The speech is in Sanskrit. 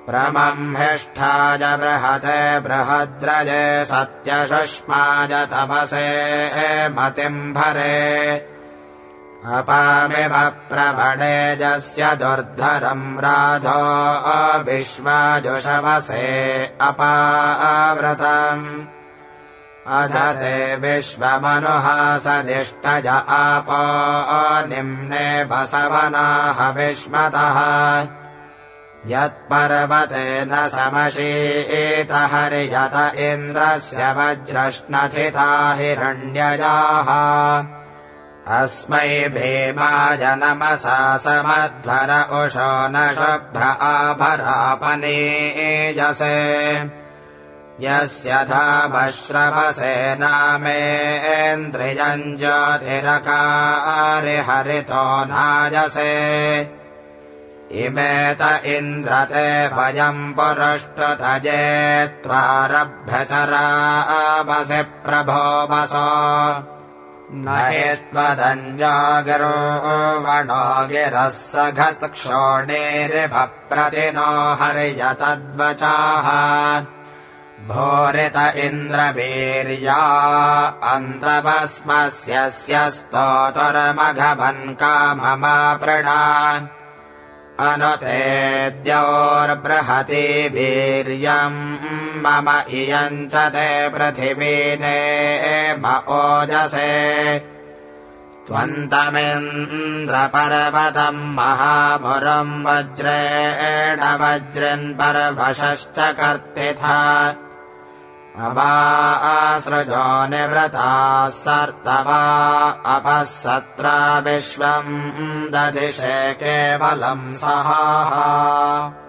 प्रमंहिष्ठाय बृहते बृहद्रजे सत्यशुष्माय तपसे मतिम् भरे अपामिव प्रभणेजस्य दुर्धरम् राधो विश्वाजुषवसे अपावृतम् अधते विश्वमनुहासदिष्टज आपो निम्ने वसवनाः विश्मतः यत्पर्वतेन समशीत हरियत इन्द्रस्य वज्रश्नथिता हिरण्यजाः अस्मै भीमाय नमसा समध्वर उषो न शुभ्र आभरापनीजसे यस्य धामश्रवसे नामेन्द्रियम् ज्योतिरकारि हरितो नाजसे इमेत इन्द्रते वयम् पुरुष्टुतजे त्वारभ्यचरावसि प्रभो वसो न हि त्वदञ्जागिरो वणो गिरः सघत्क्षोणीरिभप्रतिनो हर्यतद्वचाः भूरित इन्द्रवीर्या अन्तवस्मस्य स्तोतुर्मघवन् काममापृणा अनुतेद्योर्बृहति वीर्यम् मम इयम् च ते पृथिवीने ओजसे त्वन्तमिन्द्रपर्वतम् महामुरम् वज्रेण वज्रन्पर्वशश्च कर्तिथा अवासृजो निवृताः सर्तवा अपः सत्रा विश्वम् दधिषे केवलम् सहाः।